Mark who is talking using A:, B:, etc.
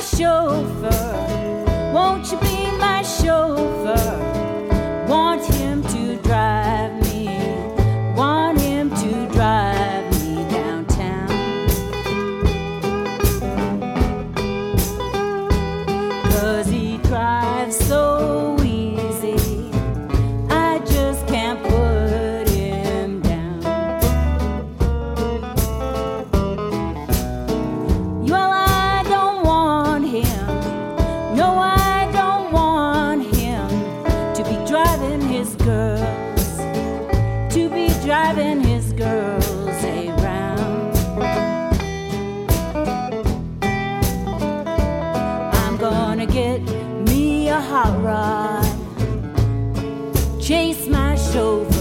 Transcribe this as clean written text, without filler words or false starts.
A: chauffeur. Won't you be my chauffeur? Want him to drive me. Want him to drive me downtown. 'Cause he drives so easy, I just can't put him down. Well, I don't want him. No, I don't want him to be driving his girls, to be driving his girls around. I'm gonna get me a hot rod, chase my chauffeur